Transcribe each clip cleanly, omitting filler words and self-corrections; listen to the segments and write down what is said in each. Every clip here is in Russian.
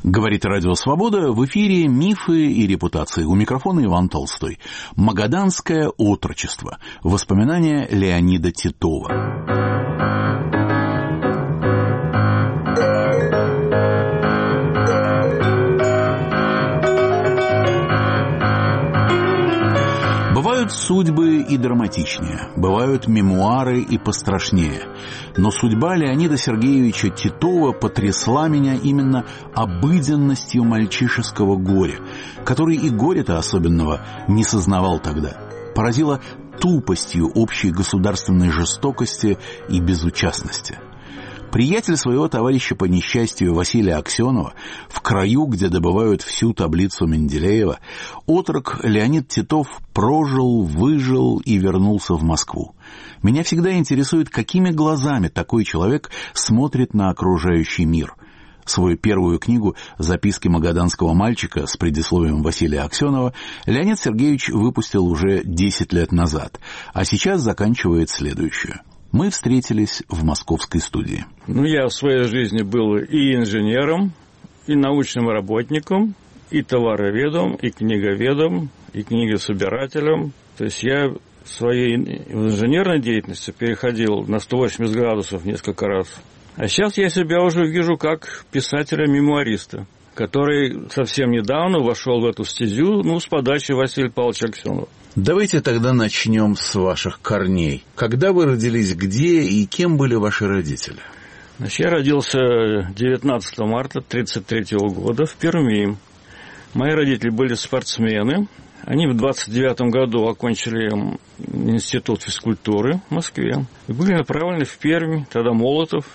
Говорит Радио Свобода, в эфире «Мифы и репутации». У микрофона Иван Толстой. Магаданское отрочество. Воспоминания Леонида Титова. Бывают судьбы и драматичнее, бывают мемуары и пострашнее. Но судьба Леонида Сергеевича Титова потрясла меня именно обыденностью мальчишеского горя, который и горя-то особенного не сознавал тогда. Поразила тупостью общей государственной жестокости и безучастности. Приятель своего товарища по несчастью Василия Аксенова, в краю, где добывают всю таблицу Менделеева, отрок Леонид Титов прожил, выжил и вернулся в Москву. Меня всегда интересует, какими глазами такой человек смотрит на окружающий мир. Свою первую книгу «Записки магаданского мальчика» с предисловием Василия Аксенова Леонид Сергеевич выпустил уже 10 лет назад, а сейчас заканчивает следующую. Мы встретились в московской студии. Я в своей жизни был и инженером, и научным работником, и товароведом, и книговедом, и книгособирателем. То есть я в своей инженерной деятельности переходил на 180 градусов несколько раз. А сейчас я себя уже вижу как писателя-мемуариста, который совсем недавно вошел в эту стезю, с подачи Василия Павловича Аксенова. Давайте тогда начнем с ваших корней. Когда вы родились, где и кем были ваши родители? Я родился 19 марта 1933 года в Перми. Мои родители были спортсмены. Они в 1929 году окончили институт физкультуры в Москве и были направлены в Пермь, тогда Молотов,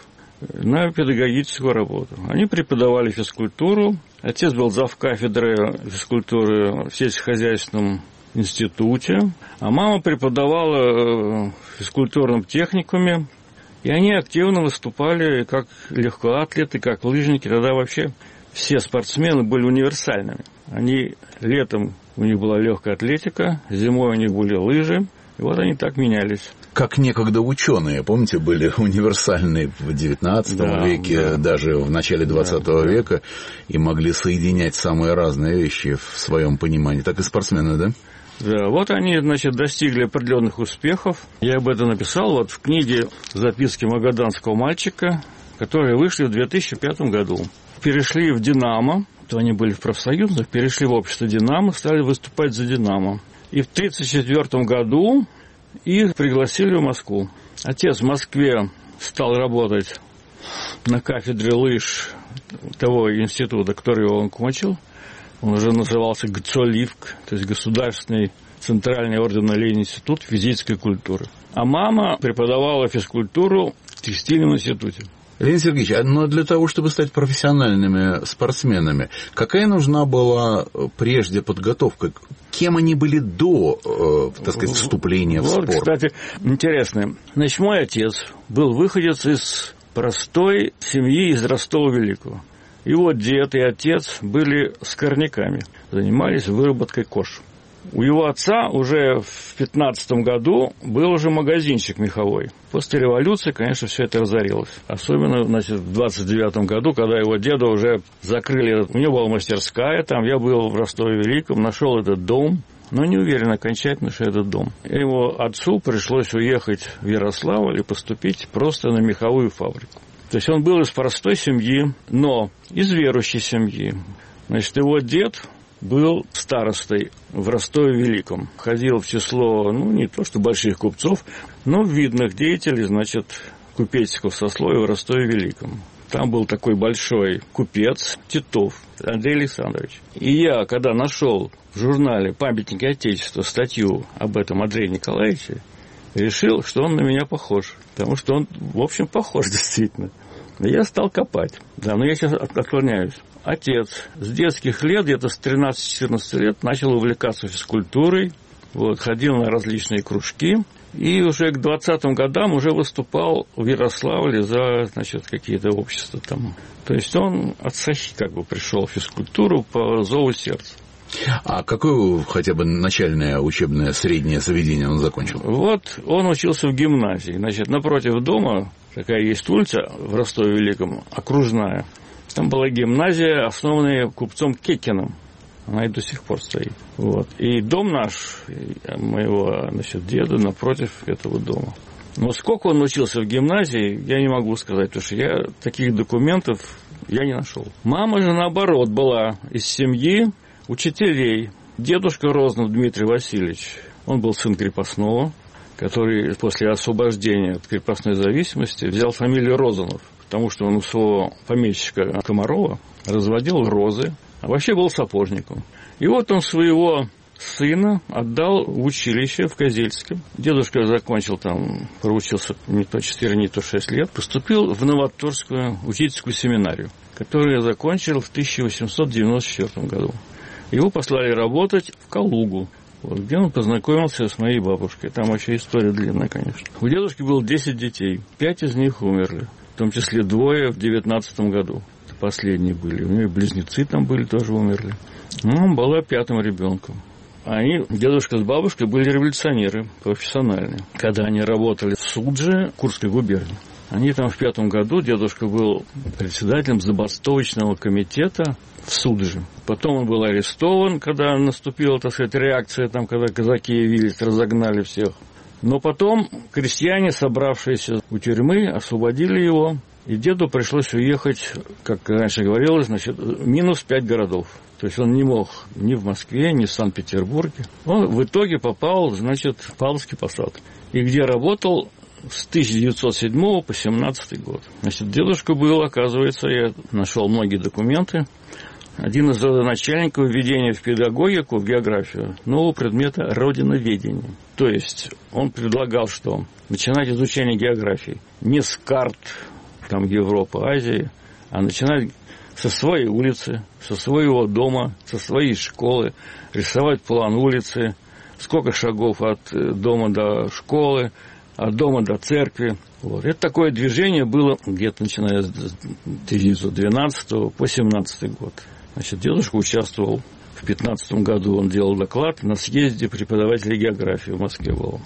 на педагогическую работу. Они преподавали физкультуру. Отец был завкафедры физкультуры в сельскохозяйственном институте, а мама преподавала в физкультурном техникуме, и они активно выступали как легкоатлеты, как лыжники. Тогда вообще все спортсмены были универсальными. Они летом у них была легкая атлетика, зимой у них были лыжи, и вот они так менялись. Как некогда ученые, помните, были универсальны в XIX веке, даже в начале XX века, и могли соединять самые разные вещи в своем понимании. Так и спортсмены, да? Да, вот они, достигли определенных успехов. Я об этом написал в книге «Записки магаданского мальчика», которые вышли в 2005 году. Перешли в «Динамо», то они были в профсоюзах, перешли в общество «Динамо», стали выступать за «Динамо». И в 1934 году их пригласили в Москву. Отец в Москве стал работать на кафедре лыж того института, который он кончил. Он уже назывался ГЦОЛИФК, то есть Государственный Центральный орденный институт физической культуры. А мама преподавала физкультуру в текстильном институте. Леонид Сергеевич, но для того, чтобы стать профессиональными спортсменами, какая нужна была прежде подготовка? Кем они были до, вступления в спорт? Кстати, интересно. Мой отец был выходец из простой семьи из Ростова-Великого. Его дед и отец были скорняками, занимались выработкой кож. У его отца уже в 15 году был уже магазинчик меховой. После революции, конечно, все это разорилось. Особенно, в 29 году, когда его деда уже закрыли. У него была мастерская, там я был в Ростове-Великом, нашел этот дом, но не уверен окончательно, что это дом. Его отцу пришлось уехать в Ярославль и поступить просто на меховую фабрику. То есть он был из простой семьи, но из верующей семьи. Его дед был старостой в Ростове-Великом. Входил в число, не то что больших купцов, но видных деятелей, купеческого сословия в Ростове-Великом. Там был такой большой купец Титов Андрей Александрович. И я, когда нашел в журнале «Памятники Отечества» статью об этом Андрее Николаевиче, решил, что он на меня похож. Потому что он, в общем, похож действительно. Я стал копать. Но я сейчас отклоняюсь. Отец с детских лет, где-то с 13-14 лет, начал увлекаться физкультурой. Ходил на различные кружки. И уже к 20-м годам уже выступал в Ярославле за, какие-то общества там. То есть он от сахи пришел в физкультуру по зову сердца. А какое хотя бы начальное учебное среднее заведение он закончил? Он учился в гимназии. Напротив дома такая есть улица в Ростове-Великом, окружная. Там была гимназия, основанная купцом Кекиным. Она и до сих пор стоит. Вот. И дом наш, моего, деда, напротив этого дома. Но сколько он учился в гимназии, я не могу сказать, потому что я таких документов я не нашел. Мама же, наоборот, была из семьи учителей. Дедушка Рознов Дмитрий Васильевич, он был сын крепостного, который после освобождения от крепостной зависимости взял фамилию Розанов, потому что он у своего помещика Комарова разводил розы, а вообще был сапожником. И вот он своего сына отдал в училище в Козельске. Дедушка закончил там, проучился не то 4, не то 6 лет, поступил в Новоторскую учительскую семинарию, которую я закончил в 1894 году. Его послали работать в Калугу, вот, где он познакомился с моей бабушкой. Там вообще история длинная, конечно. У дедушки было 10 детей, 5 из них умерли, в том числе 2 в 19 году. Последние были. У нее близнецы там были, тоже умерли. Он была 5-м ребенком. Они, дедушка с бабушкой, были революционеры профессиональные. Когда они работали в Судже, Курской губернии. Они там в 5 году, дедушка был председателем забастовочного комитета в Судже. Потом он был арестован, когда наступила, так сказать, реакция, там, когда казаки явились, разогнали всех. Но потом крестьяне, собравшиеся у тюрьмы, освободили его. И деду пришлось уехать, как раньше говорилось, минус 5 городов. То есть он не мог ни в Москве, ни в Санкт-Петербурге. Он в итоге попал, в Павловский посад. И где работал с 1907 по 17 год. Дедушка был, оказывается, я нашел многие документы, один из родоначальников введения в педагогику, в географию, нового предмета родиноведения. То есть он предлагал, что начинать изучение географии не с карт, там Европы, Азии, а начинать со своей улицы, со своего дома, со своей школы, рисовать план улицы, сколько шагов от дома до школы, от дома до церкви. Вот. Это такое движение было где-то начиная с 1912 по 17 год. Дедушка участвовал в 15 году, он делал доклад на съезде преподавателей географии в Москве был.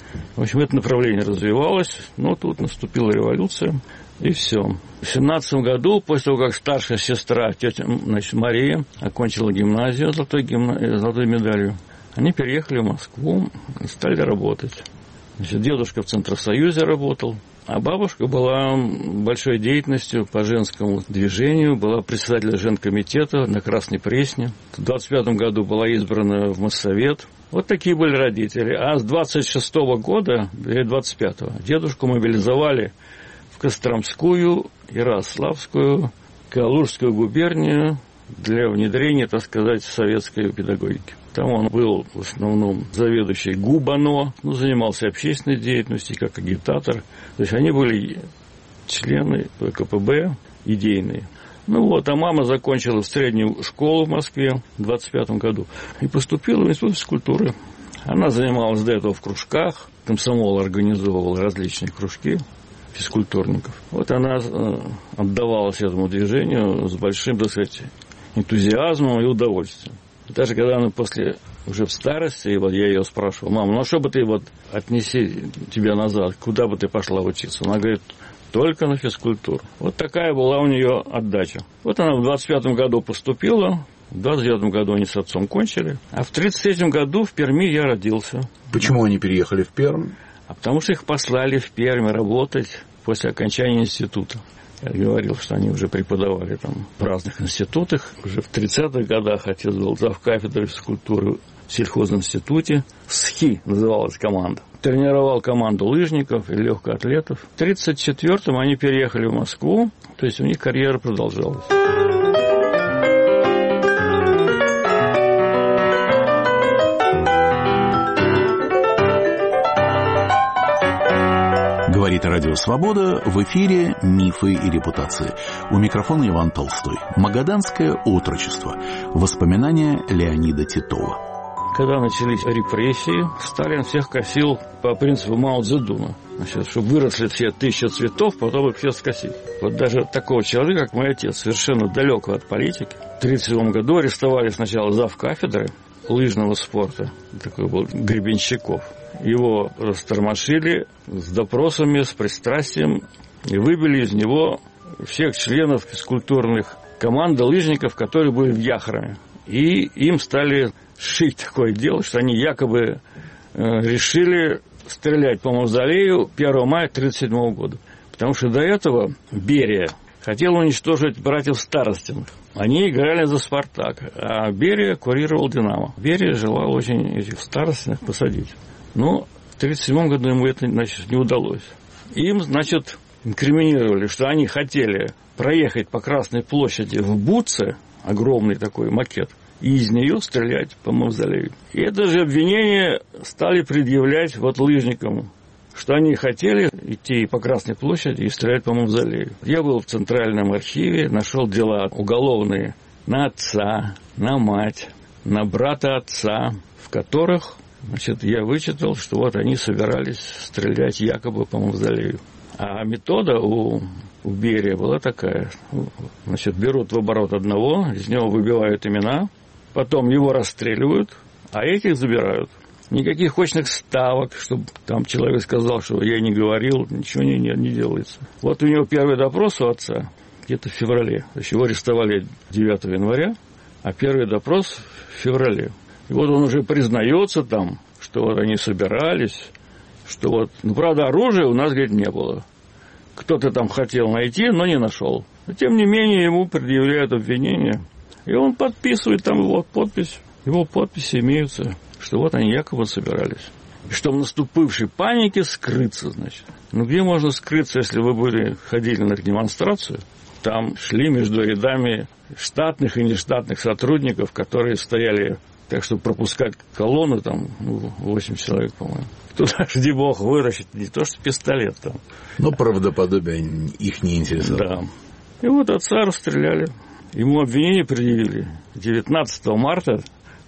В общем, это направление развивалось, но тут наступила революция. И все. В 17 году, после того, как старшая сестра, тетя Мария, окончила гимназию золотой медалью, они переехали в Москву и стали работать. Дедушка в Центросоюзе работал, а бабушка была большой деятельностью по женскому движению, была председателем женкомитета на Красной Пресне. В 25 году была избрана в Моссовет. Вот такие были родители. А с 26 года, или 25-го, дедушку мобилизовали в Костромскую, Ярославскую, Калужскую губернию для внедрения, так сказать, советской педагогики. Там он был в основном заведующий ГУБАНО, занимался общественной деятельностью как агитатор. То есть они были члены ВКПБ идейные. А мама закончила среднюю школу в Москве в 25 году и поступила в институт физкультуры. Она занималась до этого в кружках, комсомол организовывал различные кружки физкультурников. Вот она отдавалась этому движению с большим, так сказать, энтузиазмом и удовольствием. Даже когда она уже в старости, и вот я ее спрашивал: мама, что бы ты отнеси тебя назад, куда бы ты пошла учиться? Она говорит: только на физкультуру. Вот такая была у нее отдача. Вот она в 25 году поступила, в 29 году они с отцом кончили, а в 33 году в Перми я родился. Почему они переехали в Пермь? Потому что их послали в Пермь работать после окончания института. Я говорил, что они уже преподавали там в разных институтах. Уже в 30-х годах отец был завкафедрой физкультуры в сельхозинституте. СХИ называлась команда. Тренировал команду лыжников и легкоатлетов. В 1934-м они переехали в Москву, то есть у них карьера продолжалась. Говорит Радио Свобода, в эфире «Мифы и репутации». У микрофона Иван Толстой. Магаданское отрочество. Воспоминания Леонида Титова. Когда начались репрессии, Сталин всех косил по принципу Мао Цзэдуна. Чтобы выросли все 1000 цветов, потом их все скосить. Вот даже такого человека, как мой отец, совершенно далекого от политики, в 1937 году арестовали сначала завкафедры лыжного спорта, такой был Гребенщиков. Его растормошили с допросами, с пристрастием и выбили из него всех членов физкультурных команд лыжников, которые были в Яхроме. И им стали шить такое дело, что они якобы решили стрелять по мавзолею 1 мая 1937 года. Потому что до этого Берия хотел уничтожить братьев Старостиных. Они играли за «Спартак», а Берия курировал «Динамо». Берия желал очень этих Старостиных посадить. Но в 1937 году ему это, значит, не удалось. Им, значит, инкриминировали, что они хотели проехать по Красной площади в Буце, огромный такой макет, и из нее стрелять по мавзолею. И это же обвинение стали предъявлять вот лыжникам, что они хотели идти по Красной площади и стрелять по мавзолею. Я был в Центральном архиве, нашел дела уголовные на отца, на мать, на брата отца, в которых, значит, я вычитал, что вот они собирались стрелять якобы по мавзолею. А метода у Берия была такая. Значит, берут в оборот одного, из него выбивают имена, потом его расстреливают, а этих забирают. Никаких очных ставок, чтобы там человек сказал, что я не говорил, ничего не делается. Вот у него первый допрос у отца где-то в феврале. То есть его арестовали 9 января, а первый допрос в феврале. И вот он уже признается там, что вот они собирались, что вот... Ну, правда, оружия у нас, говорит, не было. Кто-то там хотел найти, но не нашел. Но, тем не менее, ему предъявляют обвинение. И он подписывает, там его подпись. Его подписи имеются, что вот они якобы собирались. И что в наступившей панике скрыться, значит. Ну, где можно скрыться, если вы ходили на демонстрацию? Там шли между рядами штатных и нештатных сотрудников, которые стояли... Так что пропускать колонну, там, 8 человек, по-моему. Туда, жди бог, выращить не то, что пистолет там. Но правдоподобие их не интересовало. Да. И вот отца расстреляли. Ему обвинение предъявили 19 марта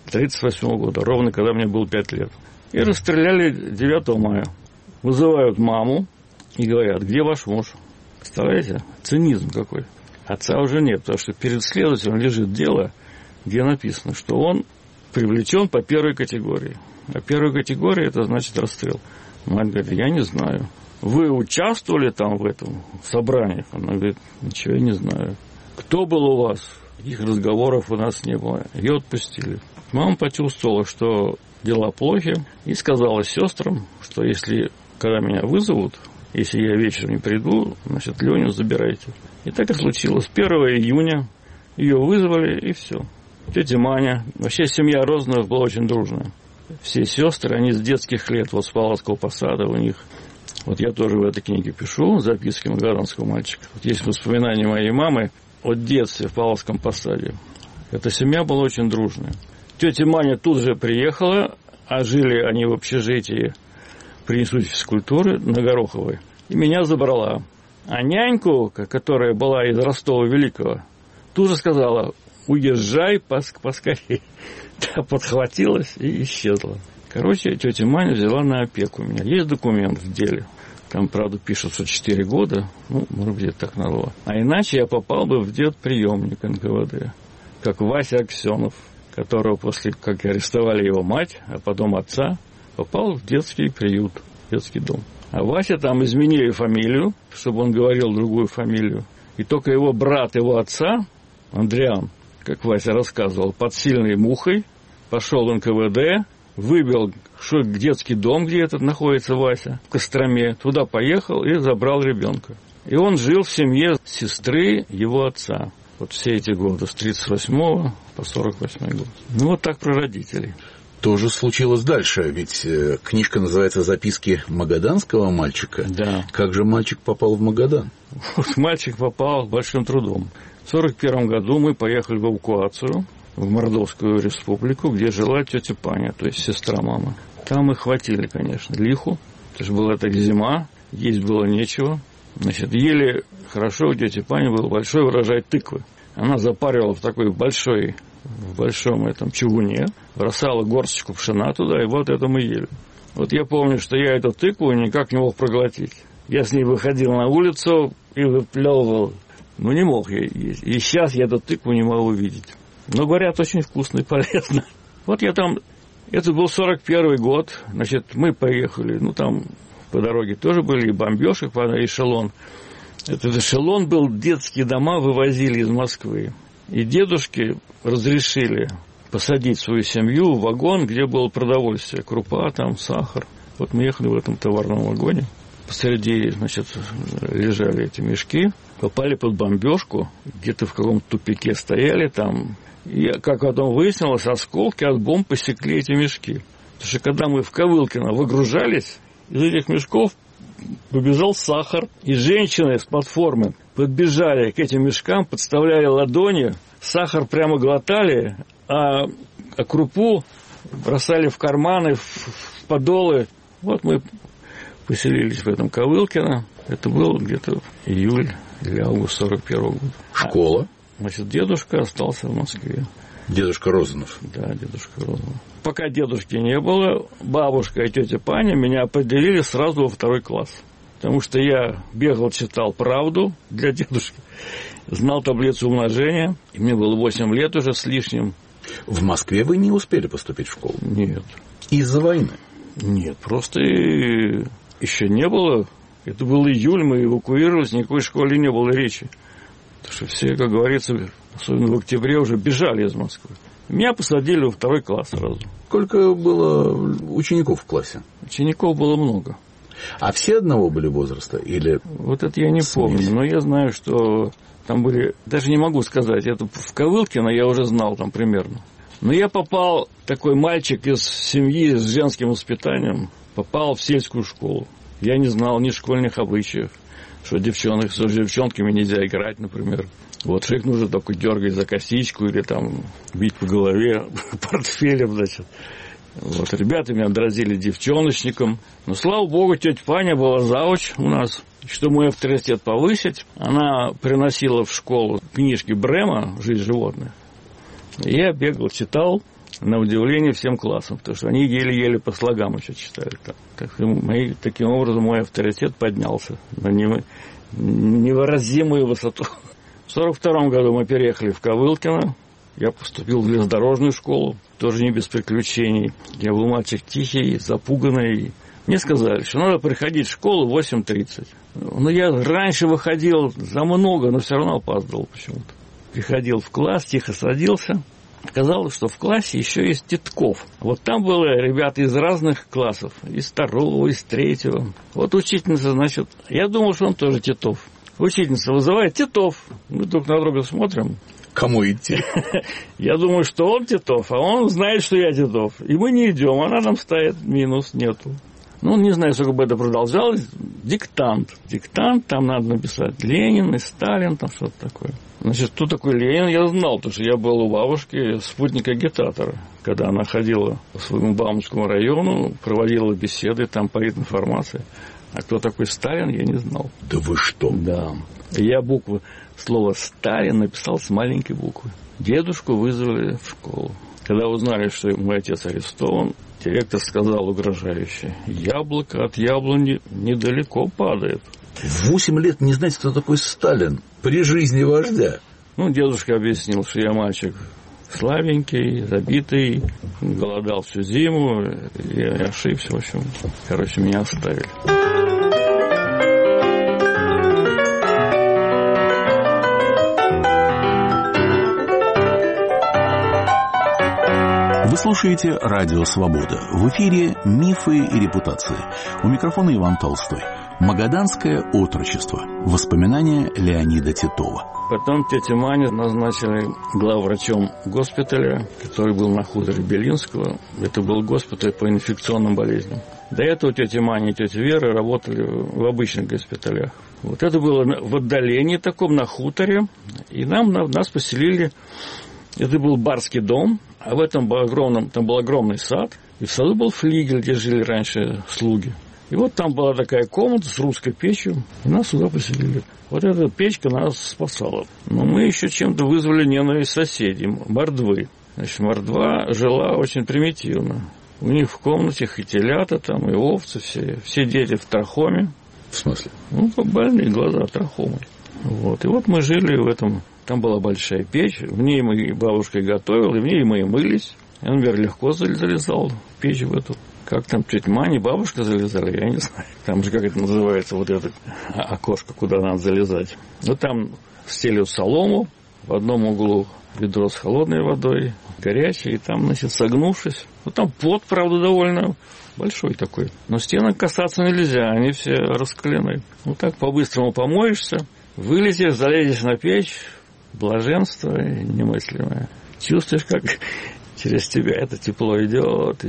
1938 года, ровно когда мне было 5 лет. И расстреляли 9 мая. Вызывают маму и говорят, где ваш муж? Представляете? Цинизм какой. Отца уже нет, потому что перед следователем лежит дело, где написано, что он привлечен по первой категории. А первая категория – это значит расстрел. Мать говорит, я не знаю. Вы участвовали там в этом собрании? Она говорит, ничего я не знаю. Кто был у вас? Их разговоров у нас не было. Ее отпустили. Мама почувствовала, что дела плохи, и сказала сестрам, что если, когда меня вызовут, если я вечером не приду, значит, Леню забирайте. И так и случилось. 1 июня ее вызвали, и все. Тетя Маня. Вообще семья Розановых была очень дружная. Все сестры, они с детских лет, вот с Павловского посада у них. Вот я тоже в этой книге пишу, записки магаданского мальчика. Вот есть воспоминания моей мамы о детстве в Павловском посаде. Эта семья была очень дружная. Тетя Маня тут же приехала, а жили они в общежитии при институте физкультуры на Гороховой. И меня забрала. А няньку, которая была из Ростова-Великого, тут же сказала... Уезжай поскорее. Да, подхватилась и исчезла. Короче, тетя Маня взяла на опеку меня. Есть документ в деле. Там, правда, пишут, что 4 года. Ну, может быть, так надо. А иначе я попал бы в детприемник НКВД. Как Вася Аксенов, которого после, как арестовали его мать, а потом отца, попал в детский приют, детский дом. А Вася там изменили фамилию, чтобы он говорил другую фамилию. И только его брат, его отца, Андриан, как Вася рассказывал, под сильной мухой пошел в НКВД, выбил детский дом, где этот находится Вася, в Костроме, туда поехал и забрал ребенка. И он жил в семье сестры его отца. Вот все эти годы, с 1938 по 1948 год. Ну, вот так про родителей. Тоже случилось дальше, ведь книжка называется «Записки магаданского мальчика». Да. Как же мальчик попал в Магадан? Вот мальчик попал большим трудом. В 1941 году мы поехали в эвакуацию в Мордовскую республику, где жила тетя Паня, то есть сестра мамы. Там их хватили, конечно, лиху. Это же была так зима, есть было нечего. Значит, ели хорошо, у тети Пани был большой урожай тыквы. Она запаривала в такой в большом этом чугуне, бросала горсточку пшена туда, и вот это мы ели. Вот я помню, что я эту тыкву никак не мог проглотить. Я с ней выходил на улицу и выплевывал. Ну, не мог я есть. И сейчас я эту тыкву не могу видеть. Но, говорят, очень вкусно и полезно. Вот я там... Это был 1941 год. Значит, мы поехали. Ну, там по дороге тоже были и бомбежки, эшелон. Этот эшелон был, детские дома вывозили из Москвы. И дедушке разрешили посадить свою семью в вагон, где было продовольствие, крупа, там, сахар. Вот мы ехали в этом товарном вагоне. Посреди, значит, лежали эти мешки, попали под бомбежку, где-то в каком-то тупике стояли там. И, как потом выяснилось, осколки от бомб посекли эти мешки. Потому что когда мы в Ковылкино выгружались, из этих мешков побежал сахар. И женщины с платформы подбежали к этим мешкам, подставляли ладони, сахар прямо глотали, а крупу бросали в карманы, в подолы. Вот мы поселились в этом Ковылкино. Это было где-то июль или август 41-го года. Школа? Значит, дедушка остался в Москве. Дедушка Розанов. Да, дедушка Розанов. Пока дедушки не было, бабушка и тетя Паня меня определили сразу во 2 класс. Потому что я бегал, читал «Правду» для дедушки, знал таблицу умножения, и мне было 8 лет уже с лишним. В Москве вы не успели поступить в школу? Нет. Из-за войны? Нет, просто еще не было. Это был июль, мы эвакуировались, никакой школе не было речи. Потому что все, как говорится, особенно в октябре, уже бежали из Москвы. Меня посадили во 2 класс сразу. Сколько было учеников в классе? Учеников было много. А все одного были возраста? Или вот это я не помню, но я знаю, что там были... Даже не могу сказать, это в Ковылкино я уже знал там примерно. Но я попал, такой мальчик из семьи с женским воспитанием, попал в сельскую школу. Я не знал ни школьных обычаев, что с девчонками нельзя играть, например. Вот, что их нужно только дергать за косичку или там бить по голове портфелем, значит. Вот, ребята меня дразнили девчоночником. Но, слава богу, тетя Паня была завуч у нас. Чтобы мой авторитет повысить, она приносила в школу книжки Брема «Жизнь животных». И я бегал, читал, на удивление, всем классам, потому что они еле-еле по слогам еще читали. Таким образом, мой авторитет поднялся на невыразимую высоту. В 1942 году мы переехали в Ковылкино. Я поступил в железнодорожную школу, тоже не без приключений. Я был мальчик тихий, запуганный. Мне сказали, что надо приходить в школу в 8:30. Но я раньше выходил за много, но все равно опаздывал почему-то. Приходил в класс, тихо садился. Оказалось, что в классе еще есть Титков. Вот там были ребята из разных классов. Из 2-го, из 3-го. Вот учительница, значит, я думал, что он тоже Титов. Учительница вызывает: Титов. Мы друг на друга смотрим. Кому идти? Я думаю, что он Титов, а он знает, что я Титов. И мы не идем, она нам ставит минус, нету. Ну, не знаю, сколько бы это продолжалось. Диктант. Диктант, там надо написать Ленин и Сталин, там что-то такое. Значит, кто такой Ленин, я знал, потому что я был у бабушки спутник-агитатора. Когда она ходила по своему Бауманскому району, проводила беседы, там политинформация. А кто такой Сталин, я не знал. Да вы что? Да. И я буквы, слово «Сталин» написал с маленькой буквы. Дедушку вызвали в школу. Когда узнали, что мой отец арестован, директор сказал угрожающе: яблоко от яблони недалеко падает. В 8 лет не знаете, кто такой Сталин при жизни вождя? Ну, дедушка объяснил, что я мальчик слабенький, забитый, голодал всю зиму, я ошибся, в общем. Короче, меня оставили. Вы слушаете «Радио Свобода». В эфире «Мифы и репутации». У микрофона Иван Толстой. Магаданское отрочество. Воспоминания Леонида Титова. Потом тетя Маню назначили главврачом госпиталя, который был на хуторе Белинского. Это был госпиталь по инфекционным болезням. До этого тетя Маня и тетя Вера работали в обычных госпиталях. Вот это было в отдалении таком, на хуторе. И нас поселили. Это был барский дом, а в этом там был огромный сад. И в саду был флигель, где жили раньше слуги. И вот там была такая комната с русской печью, и нас сюда поселили. Вот эта печка нас спасала. Но мы еще чем-то вызвали ненависть соседей, мордвы. Значит, мордва жила очень примитивно. У них в комнате и телята, там, и овцы, все дети в трахоме. В смысле? Ну, больные глаза, трахомой. Вот. И вот мы жили в этом. Там была большая печь, в ней мы бабушка готовила, и в ней мы и мылись. Я, например, легко залезал в печь в эту. Как там тетя Маня, бабушка залезали, я не знаю. Там же, как это называется, вот это окошко, куда надо залезать. Ну, там стелют солому, в одном углу ведро с холодной водой, горячей, и там, значит, согнувшись. Ну, там пот, правда, довольно большой такой. Но стенок касаться нельзя, они все раскалены. Ну, так по-быстрому помоешься, вылезешь, залезешь на печь, блаженство немыслимое. Чувствуешь, как через тебя это тепло идет,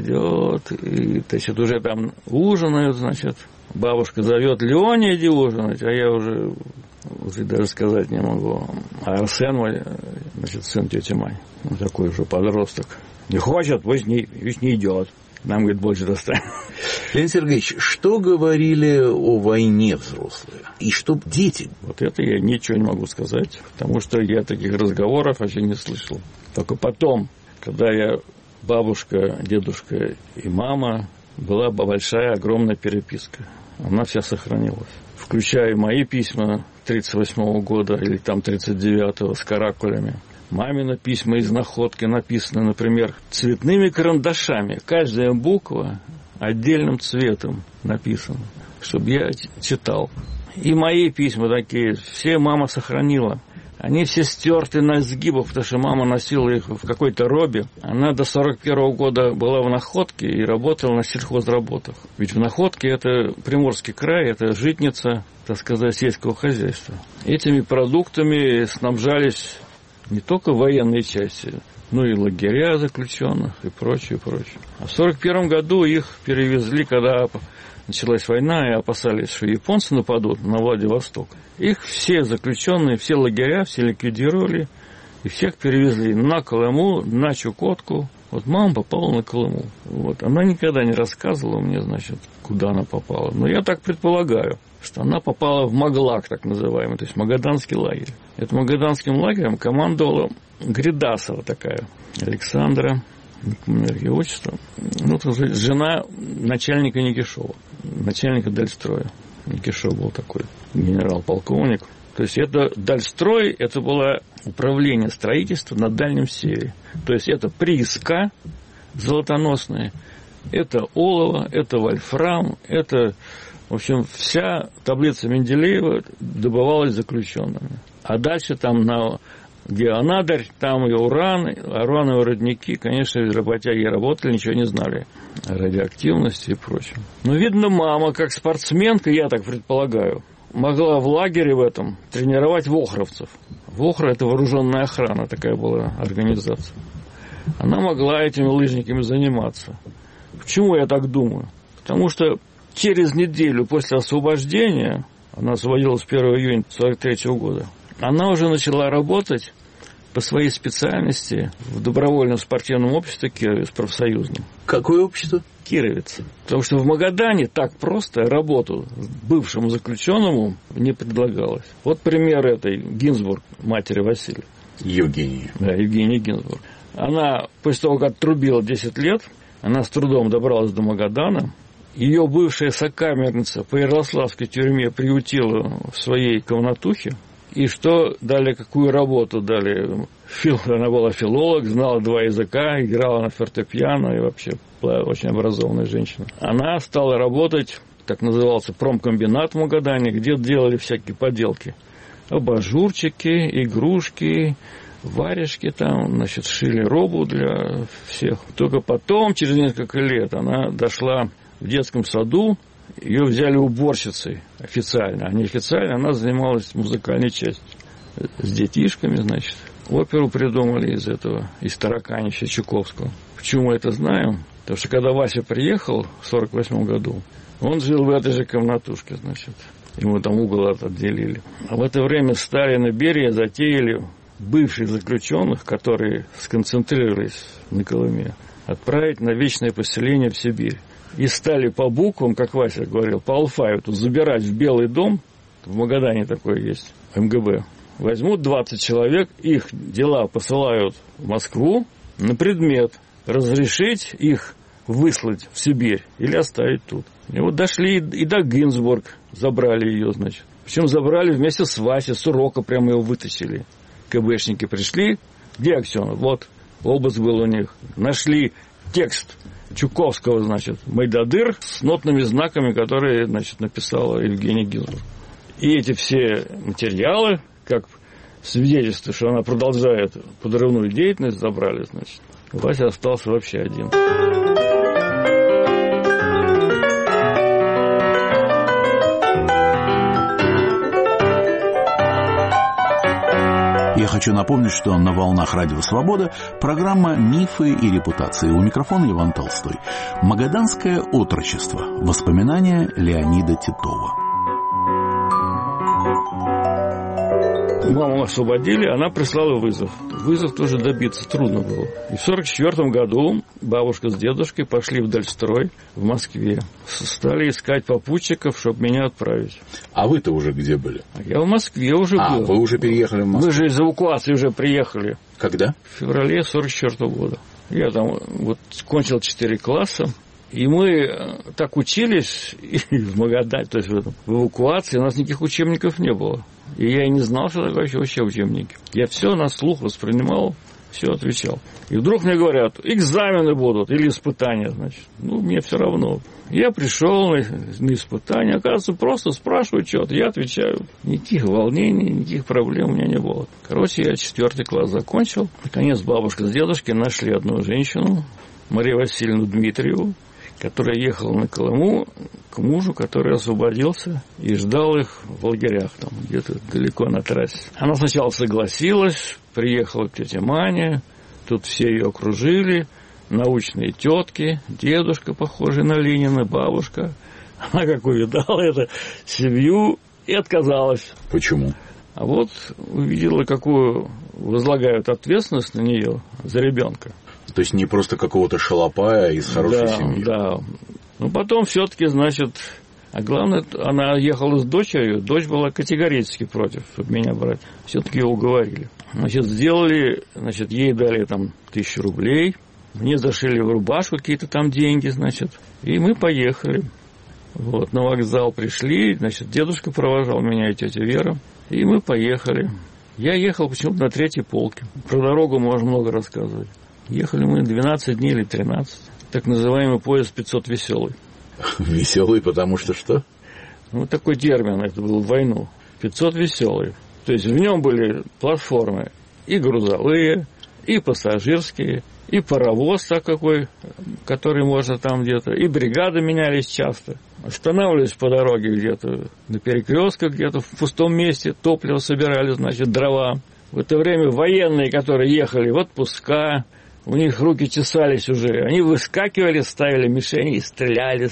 и, значит, уже там ужинают, значит. Бабушка зовет: Леоня, иди ужинать, а я уже даже сказать не могу. А Арсен мой, значит, сын тети Мань, он такой уже подросток, не хочет, пусть не идет. Нам, говорит, больше достанет. Леонид Сергеевич, что говорили о войне взрослые? И что дети? Вот это я ничего не могу сказать, потому что я таких разговоров вообще не слышал. Только потом, когда я, бабушка, дедушка и мама, была большая, огромная переписка. Она вся сохранилась. Включая мои письма 1938 года или там 1939 с каракулями. Мамины письма из находки написаны, например, цветными карандашами. Каждая буква отдельным цветом написана, чтобы я читал. И мои письма такие, все мама сохранила. Они все стерты на сгибах, потому что мама носила их в какой-то робе. Она до 1941 года была в Находке и работала на сельхозработах. Ведь в Находке это Приморский край, это житница, так сказать, сельского хозяйства. Этими продуктами снабжались не только военные части, но и лагеря заключенных и прочее, прочее. А в 1941 году их перевезли, когда началась война, и опасались, что японцы нападут на Владивосток. Их все заключенные, все лагеря, все ликвидировали, и всех перевезли на Колыму, на Чукотку. Вот мама попала на Колыму. Вот. Она никогда не рассказывала мне, значит, куда она попала. Но я так предполагаю, что она попала в Маглак, так называемый, то есть Магаданский лагерь. Это Магаданским лагерем командовала Гридасова такая, Александра, не помню ее отчество, ну, так сказать, жена начальника Никишова, начальника Дальстроя. Никишов был такой генерал-полковник. То есть это Дальстрой, это было управление строительства на Дальнем Севере. То есть это прииска золотоносная, это олово, это вольфрам, это, в общем, вся таблица Менделеева добывалась заключенными. А дальше там где Анадырь, там и уран, урановые родники, конечно, работяги работали, ничего не знали о радиоактивности и прочем. Но, видно, мама, как спортсменка, я так предполагаю, могла в лагере в этом тренировать вохровцев. Вохра – это вооруженная охрана, такая была организация. Она могла этими лыжниками заниматься. Почему я так думаю? Потому что через неделю после освобождения, она освободилась 1 июня 1943 года, она уже начала работать по своей специальности в добровольном спортивном обществе Кировец, профсоюзном. Какое общество? Кировец. Потому что в Магадане так просто работу бывшему заключенному не предлагалось. Вот пример этой Гинзбург, матери Василия. Евгения. Да, Евгения Гинзбург. Она, после того, как отрубила 10 лет, она с трудом добралась до Магадана. Ее бывшая сокамерница по Ярославской тюрьме приютила в своей комнатухе. И что дали, какую работу дали? Она была филолог, знала 2 языка, играла на фортепиано и вообще была очень образованная женщина. Она стала работать, так назывался промкомбинат в Магадане, где делали всякие поделки. Абажурчики, игрушки, варежки там, значит, шили робу для всех. Только потом, через несколько лет, она дошла в детском саду. Ее взяли уборщицей официально, а неофициально она занималась музыкальной частью. С детишками, значит. Оперу придумали из Тараканища Чуковского. Почему мы это знаем? Потому что когда Вася приехал в 1948 году, он жил в этой же комнатушке, значит. Ему там угол отделили. А в это время Сталин и Берия затеяли бывших заключенных, которые сконцентрировались на Колыме, отправить на вечное поселение в Сибирь. И стали по буквам, как Вася говорил, по алфавиту забирать в Белый дом, в Магадане такое есть, МГБ, возьмут 20 человек, их дела посылают в Москву на предмет разрешить их выслать в Сибирь или оставить тут. И вот дошли и до Гинзбург, забрали ее, значит. Причем забрали вместе с Васей, с урока прямо его вытащили. КБшники пришли, где Аксенов? Вот, обыск был у них. Нашли текст Чуковского, значит, Майдадыр с нотными знаками, которые, значит, написала Евгения Гинзбург. И эти все материалы, как свидетельство, что она продолжает подрывную деятельность, забрали, значит. Вася остался вообще один. Я хочу напомнить, что на волнах Радио Свобода программа «Мифы и репутации». У микрофона Иван Толстой. Магаданское отрочество. Воспоминания Леонида Титова. Маму освободили, она прислала вызов. Вызов тоже добиться трудно было. И в 1944 году бабушка с дедушкой пошли в Дальстрой в Москве. Стали искать попутчиков, чтобы меня отправить. А вы-то уже где были? Я в Москве уже был. Вы уже переехали в Москву? Мы же из эвакуации уже приехали. Когда? В феврале 1944 года. Я там вот кончил 4 класса. И мы так учились в Магадане, то есть в эвакуации, у нас никаких учебников не было. И я и не знал, что такое вообще учебники. Я все на слух воспринимал, все отвечал. И вдруг мне говорят, экзамены будут или испытания, значит. Мне все равно. Я пришел на испытания, оказывается, просто спрашивают что-то, я отвечаю. Никаких волнений, никаких проблем у меня не было. Короче, я 4 класс закончил. Наконец бабушка с дедушкой нашли одну женщину, Марию Васильевну Дмитриеву, которая ехала на Колыму к мужу, который освободился и ждал их в лагерях, там где-то далеко на трассе. Она сначала согласилась, приехала к тете Мане, тут все ее окружили, научные тетки, дедушка, похожий на Ленина, бабушка. Она как увидала эту семью и отказалась. Почему? А вот увидела, какую возлагают ответственность на нее за ребенка. То есть не просто какого-то шалопая из хорошей семьи. Да. Потом все-таки, значит, а главное, она ехала с дочерью, дочь была категорически против, чтобы меня брать. Все-таки ее уговорили. Значит, сделали, значит, ей дали там 1000 рублей, мне зашили в рубашку какие-то там деньги, значит, и мы поехали. Вот, на вокзал пришли, значит, дедушка провожал меня и тетя Вера, и мы поехали. Я ехал почему-то на 3-й полке. Про дорогу можно много рассказывать. Ехали мы 12 дней или 13. Так называемый поезд 500 веселый. Веселый, потому что что? Такой термин, это был в войну. 500 веселый. То есть в нем были платформы и грузовые, и пассажирские, и паровоз такой, который можно там где-то, и бригады менялись часто. Останавливались по дороге где-то на перекрестках, где-то в пустом месте, топливо собирали, значит, дрова. В это время военные, которые ехали в отпуска, у них руки чесались уже. Они выскакивали, ставили мишени и стреляли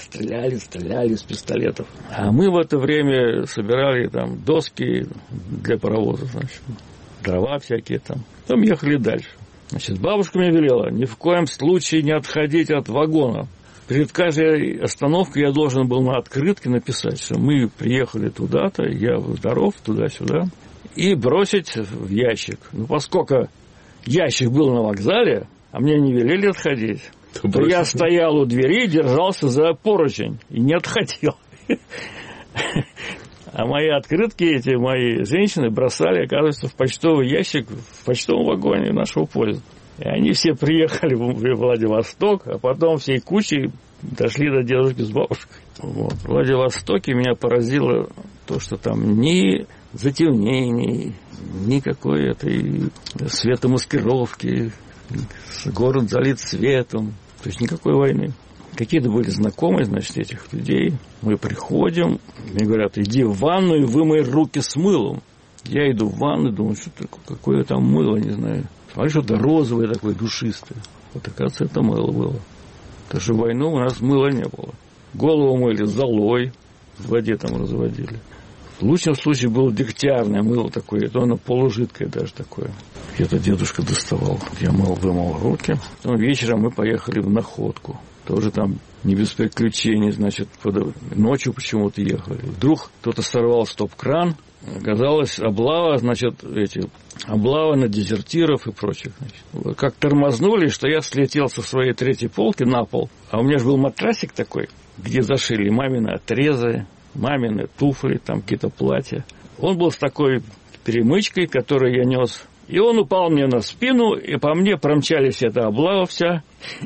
из пистолетов. А мы в это время собирали там доски для паровоза, значит, дрова всякие там. Потом ехали дальше. Значит, бабушка мне велела ни в коем случае не отходить от вагона. Перед каждой остановкой я должен был на открытке написать, что мы приехали туда-то, я здоров, туда-сюда, и бросить в ящик. Поскольку ящик был на вокзале, а мне не велели отходить, то я стоял у двери и держался за поручень и не отходил. А мои открытки, эти мои женщины бросали, оказывается, в почтовый ящик в почтовом вагоне нашего поезда. И они все приехали в Владивосток, а потом всей кучей дошли до дедушки с бабушкой. Вот. В Владивостоке меня поразило то, что там ни затемнений, никакой этой светомаскировки, город залит светом, то есть никакой войны. Какие-то были знакомые, значит, этих людей. Мы приходим, мне говорят, иди в ванну и вымой руки с мылом. Я иду в ванну, думаю, что такое, какое там мыло, не знаю. Смотри, что-то розовое такое, душистое. Вот, оказывается, это мыло было. Потому что в войну у нас мыла не было. Голову мыли золой, в воде там разводили. В лучшем случае было дегтярное мыло такое, это оно полужидкое даже такое. Где-то дедушка доставал. Я вымыл руки. Потом вечером мы поехали в Находку. Тоже там не без приключений, значит, ночью почему-то ехали. Вдруг кто-то сорвал стоп-кран. Оказалось, облава, значит, облава на дезертиров и прочих. Значит. Как тормознули, что я слетел со своей 3-й полки на пол. А у меня же был матрасик такой, где зашили мамины отрезы, мамины туфли, там какие-то платья. Он был с такой перемычкой, которую я нес И он упал мне на спину, и по мне промчались эта облава вся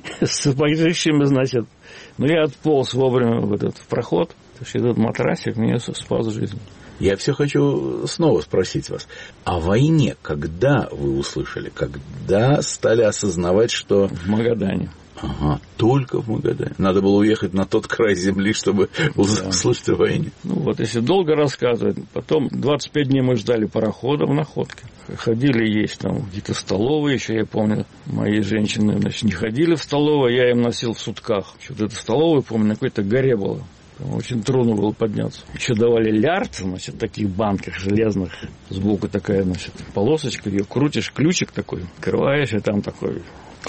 с сапожищами, значит. Но я отполз вовремя в этот проход, потому что этот матрасик мне спас жизнь. Я все хочу снова спросить вас. О войне когда вы услышали? Когда стали осознавать, что... В Магадане. Ага, только в Магадане. Надо было уехать на тот край земли, чтобы услышать о войне. Ну вот, если долго рассказывать, потом 25 дней мы ждали парохода в Находке. Ходили есть там какие-то столовые еще, я помню, мои женщины, значит, не ходили в столовую, я им носил в сутках. Что-то это столовую, помню, на какой-то горе было. Там очень трудно было подняться. Еще давали лярд, значит, в таких банках железных. Сбоку такая, значит, полосочка, ее крутишь, ключик такой, открываешь, и там такой...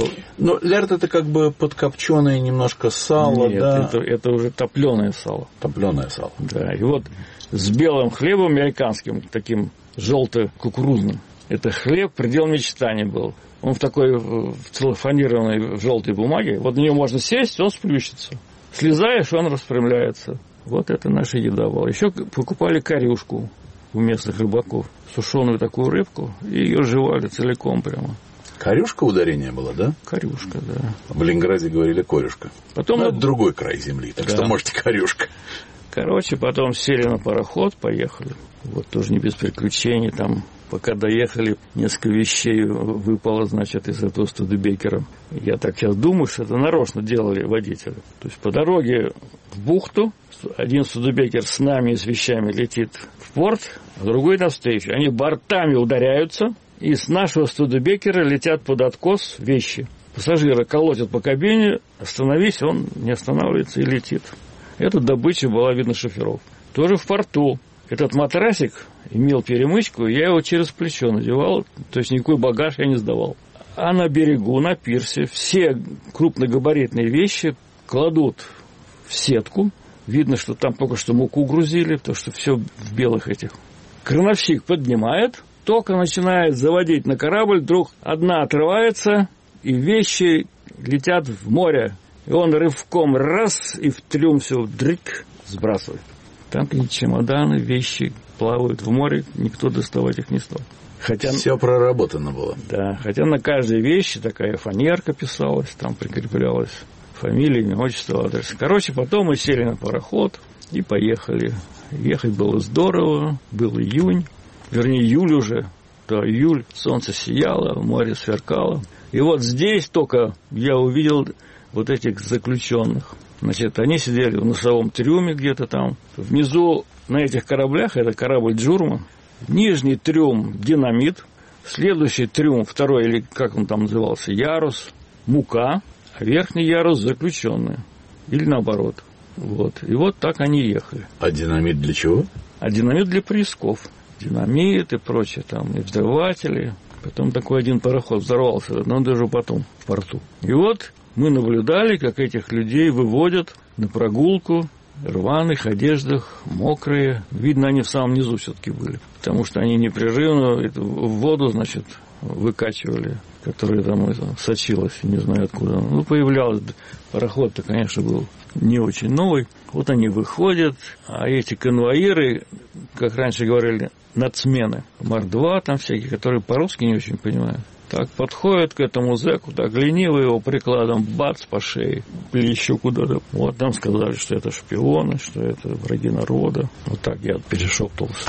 Но лярд это как бы подкопченое немножко сало, нет, да? Это уже топленое сало. Топленое сало. Да, и вот с белым хлебом американским, таким желто-кукурузным. Это хлеб, предел мечтаний был. Он в такой в целлофанированной желтой бумаге. Вот на нее можно сесть, он сплющится. Слезаешь, он распрямляется. Вот это наша еда была. Еще покупали корюшку у местных рыбаков. Сушеную такую рыбку. И ее жевали целиком прямо. Корюшка ударение было, да? Корюшка, да. В Ленинграде говорили корюшка. Потом это другой край земли, так что можете корюшка. Короче, потом сели на пароход, поехали. Вот тоже не без приключений. Там, пока доехали, несколько вещей выпало, значит, из этого Студебекера. Я так сейчас думаю, что это нарочно делали водители. То есть по дороге в бухту один Студебекер с нами и с вещами летит в порт, а другой навстречу. Они бортами ударяются. И с нашего Студебекера летят под откос вещи. Пассажиры колотят по кабине, остановись, он не останавливается и летит. Эта добыча была видна шоферов. Тоже в порту. Этот матрасик имел перемычку, я его через плечо надевал, то есть никакой багаж я не сдавал. А на берегу, на пирсе, все крупногабаритные вещи кладут в сетку. Видно, что там только что муку грузили, потому что все в белых этих. Крановщик поднимает, только начинает заводить на корабль, вдруг одна отрывается, и вещи летят в море. И он рывком раз, и в трюм все дрик сбрасывает. Там чемоданы, вещи плавают в море, никто доставать их не стал. Хотя, все проработано было. Да, хотя на каждой вещи такая фанерка писалась, там прикреплялась фамилия, имя, отчество, адрес. Короче, потом мы сели на пароход и поехали. Ехать было здорово, был июнь. Вернее, июль уже, да, июль, солнце сияло, море сверкало. И вот здесь только я увидел вот этих заключенных. Значит, они сидели в носовом трюме где-то там. Внизу на этих кораблях, это корабль «Джурма», нижний трюм динамит, следующий трюм, второй, или как он там назывался, ярус, мука, а верхний ярус заключенные. Или наоборот. Вот. И вот так они ехали. А динамит для чего? А динамит для поисков. Динамит и прочее, там, и взрыватели. Потом такой один пароход взорвался, но даже потом в порту. И вот мы наблюдали, как этих людей выводят на прогулку в рваных одеждах, мокрые. Видно, они в самом низу все-таки были, потому что они непрерывно эту воду, значит, выкачивали, которая там сочилась, не знаю откуда. Ну, появлялась. Пароход-то, конечно, был не очень новый. Вот они выходят, а эти конвоиры, как раньше говорили, нацмены, Мар-2 там всякие, которые по-русски не очень понимают. Так подходят к этому зэку, так лениво его прикладом, бац, по шее, или еще куда-то. Вот там сказали, что это шпионы, что это враги народа. Вот так я перешептывался.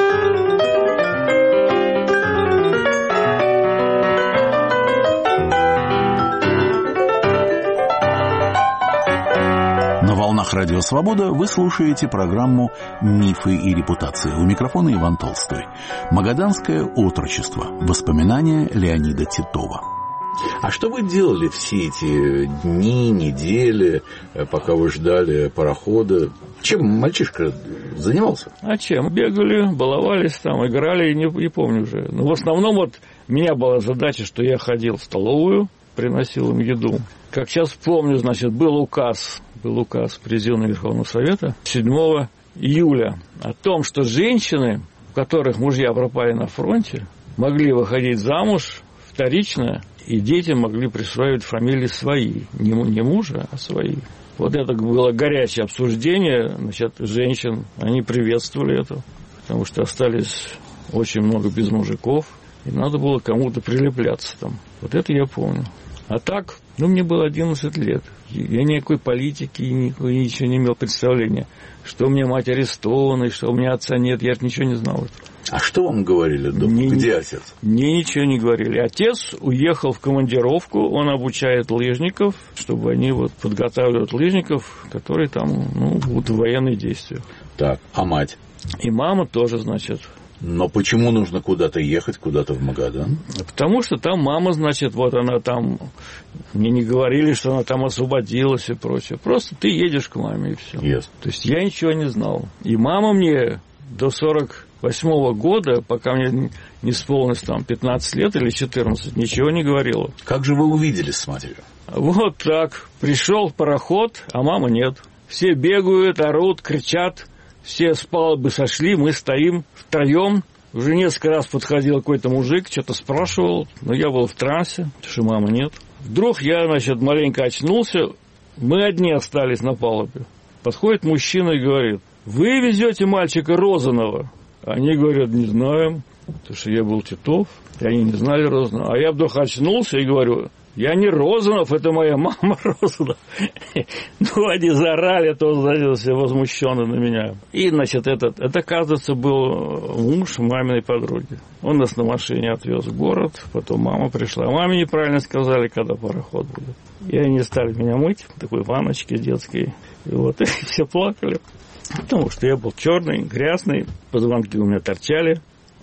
На волнах Радио Свобода вы слушаете программу «Мифы и репутации». У микрофона Иван Толстой. Магаданское отрочество. Воспоминания Леонида Титова. А что вы делали все эти дни, недели, пока вы ждали парохода? Чем мальчишка занимался? А чем? Бегали, баловались там, играли, не помню уже. Но в основном вот у меня была задача, что я ходил в столовую, приносил им еду. Как сейчас помню, значит, был указ Президиума Верховного Совета 7 июля о том, что женщины, у которых мужья пропали на фронте, могли выходить замуж вторично, и дети могли присваивать фамилии свои. Не мужа, а свои. Вот это было горячее обсуждение, значит, женщин. Они приветствовали это, потому что остались очень много без мужиков. И надо было кому-то прилепляться там. Вот это я помню. А так, мне было 11 лет. Я никакой политики, ничего не имел представления. Что у меня мать арестована, что у меня отца нет, я ничего не знал. А что вам говорили дома? Где отец? Мне ничего не говорили. Отец уехал в командировку, он обучает лыжников, чтобы они подготавливают лыжников, которые там будут в военных действиях. Так, а мать? И мама тоже, значит. Но почему нужно куда-то ехать, куда-то в Магадан? Потому что там мама, значит, она там... Мне не говорили, что она там освободилась и прочее. Просто ты едешь к маме, и все. Yes. То есть я ничего не знал. И мама мне до 48-го года, пока мне не исполнилось там 15 лет или 14, ничего не говорила. Как же вы увиделись с матерью? Вот так. Пришел пароход, а мамы нет. Все бегают, орут, кричат. Все с палубы сошли, мы стоим втроем. Уже несколько раз подходил какой-то мужик, что-то спрашивал, но я был в трансе, потому что мамы нет. Вдруг я, маленько очнулся, мы одни остались на палубе. Подходит мужчина и говорит: вы везете мальчика Розанова? Они говорят: не знаем, потому что я был Титов, и они не знали Розанова. А я вдруг очнулся и говорю: я не Розанов, это моя мама Розанов. Они заорали, все возмущенные на меня. И, это, оказывается, был муж маминой подруги. Он нас на машине отвез в город, потом мама пришла. Маме неправильно сказали, когда пароход будет. И они стали меня мыть в такой ванночке детской. И все плакали. Потому что я был черный, грязный, позвонки у меня торчали.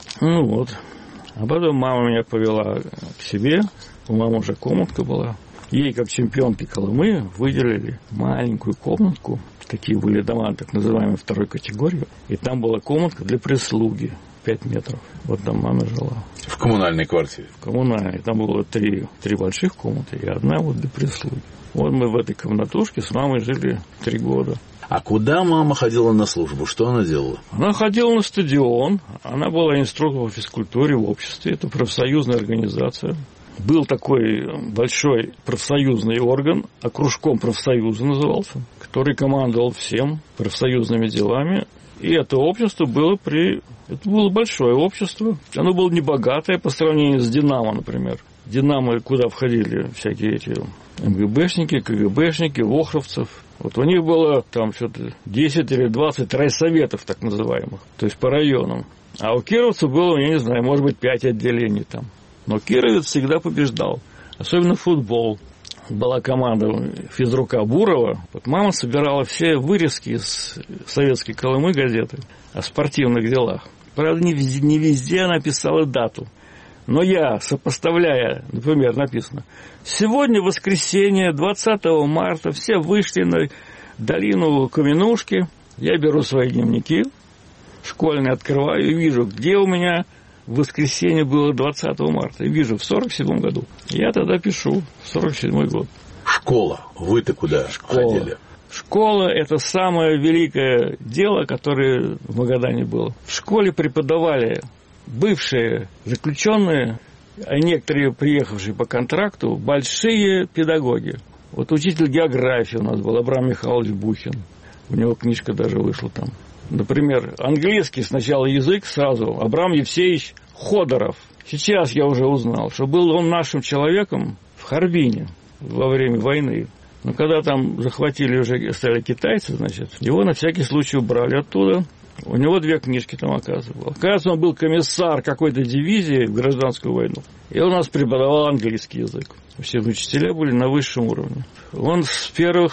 А потом мама меня повела к себе. У мамы уже комнатка была. Ей, как чемпионке Колымы, выделили маленькую комнатку. Такие были дома, так называемые, второй категории. И там была комнатка для прислуги. 5 метров. Там мама жила. В коммунальной квартире? В коммунальной. Там было 3 больших комнаты и одна для прислуги. Мы в этой комнатушке с мамой жили 3 года. А куда мама ходила на службу? Что она делала? Она ходила на стадион. Она была инструктором по физкультуре в обществе. Это профсоюзная организация. Был такой большой профсоюзный орган, окружком профсоюза назывался, который командовал всем профсоюзными делами. И это общество было Это было большое общество. Оно было небогатое по сравнению с «Динамо», например. «Динамо», куда входили всякие эти МГБшники, КГБшники, вохровцев. У них было там что-то 10 или 20 райсоветов, так называемых, то есть по районам. А у кировцев было, я не знаю, может быть, 5 отделений там. Но кировец всегда побеждал. Особенно футбол. Была команда физрука Бурова. Мама собирала все вырезки из советской Колымы газеты о спортивных делах. Правда, не везде она писала дату. Но я, сопоставляя, например, написано: сегодня воскресенье, 20 марта, все вышли на долину Каменушки. Я беру свои дневники школьные, открываю и вижу, где у меня в воскресенье было 20 марта. И вижу, в 47 году. Я тогда пишу, 47 год. Школа. Вы-то куда ходили? Школа – это самое великое дело, которое в Магадане было. В школе преподавали бывшие заключенные, а некоторые приехавшие по контракту, большие педагоги. Учитель географии у нас был Абрам Михайлович Бухин. У него книжка даже вышла там. Например, английский сначала язык сразу Абрам Евсеевич Ходоров. Сейчас я уже узнал, что был он нашим человеком в Харбине во время войны. Но когда там захватили уже, стали китайцы, его на всякий случай убрали оттуда. У него 2 книжки там, оказывается, он был комиссар какой-то дивизии в гражданскую войну. И он у нас преподавал английский язык. Все учителя были на высшем уровне. Он с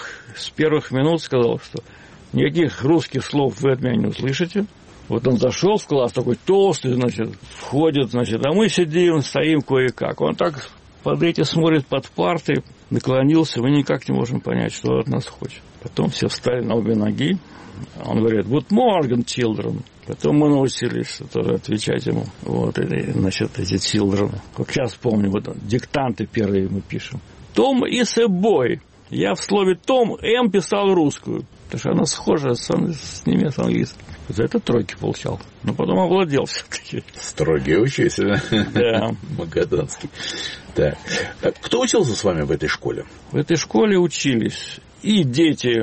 первых минут сказал, что никаких русских слов вы от меня не услышите. Он зашел в класс, такой толстый, входит, а мы сидим, стоим кое-как. Он так смотрит под партой, наклонился, мы никак не можем понять, что он от нас хочет. Потом все встали на обе ноги. Он говорит: «Good morning, children». Потом мы научились тоже отвечать ему. Эти children. Как сейчас помню, диктанты первые мы пишем. Tom is a boy. Я в слове Том М писал русскую, потому что она схожа с английским. За это 3 получал. Но потом овладел все-таки. Строгий учитель. Да. Магаданский. Так. Кто учился с вами в этой школе? В этой школе учились и дети